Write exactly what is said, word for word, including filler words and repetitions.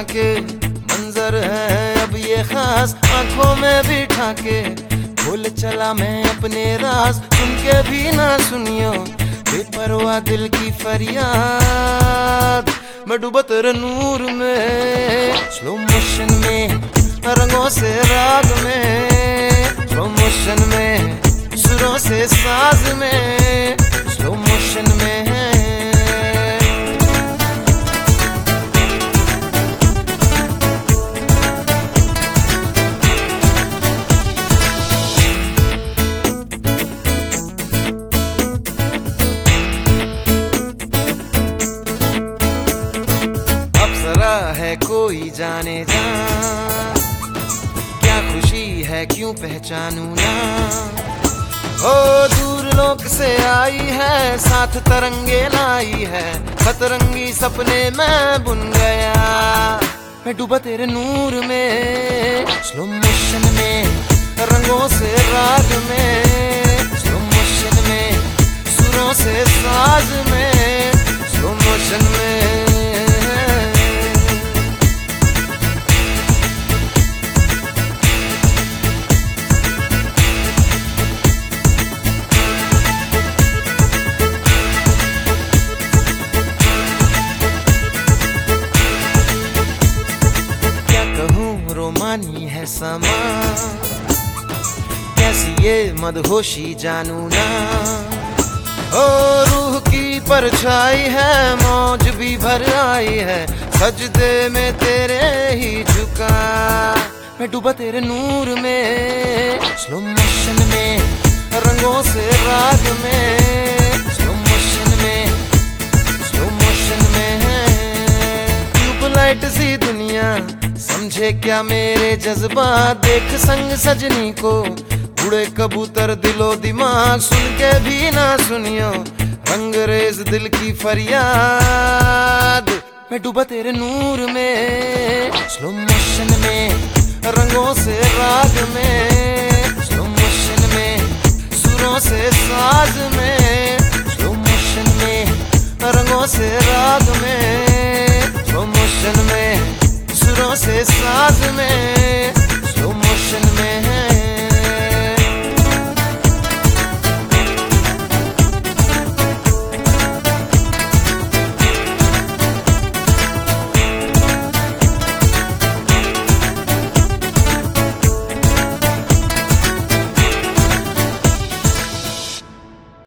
के मंजर है अब ये खास, आंखों में बिठा के भूल चला मैं अपने राज। सुन के भी ना सुनियो बेपरवाह दिल की फरियाद, मैं डूबा तेरे नूर में, स्लो मोशन में रंगों से राग में, स्लो मोशन में सुरों से साज में, स्लो मोशन में है कोई जाने जा, क्या खुशी है क्यों पहचानू ना। ओ दूर लोक से आई है, साथ तरंगे लाई है, सतरंगी सपने मैं बुन गया, मैं डूबा तेरे नूर में, स्लो मोशन में रंगों से राग में, स्लो मोशन में सुरों से साज में, स्लो मोशन में। रोमानी है समा, कैसी ये मदहोशी जानू ना। ओ रूह की परछाई है, मौज भी भर आई है, सजदे में तेरे ही झुका, मैं डूबा तेरे नूर में, स्लो मोशन में रंगों से राग में, स्लो मोशन में स्लो मोशन में ट्यूबलाइट सी दुनिया समझे क्या मेरे जज्बात, देख संग सजनी को उड़े कबूतर दिलो दिमाग, सुन के भी ना सुनियो रंगरेज दिल की फरियाद, मैं डूबा तेरे नूर में, स्लो मोशन में रंगों से राग में।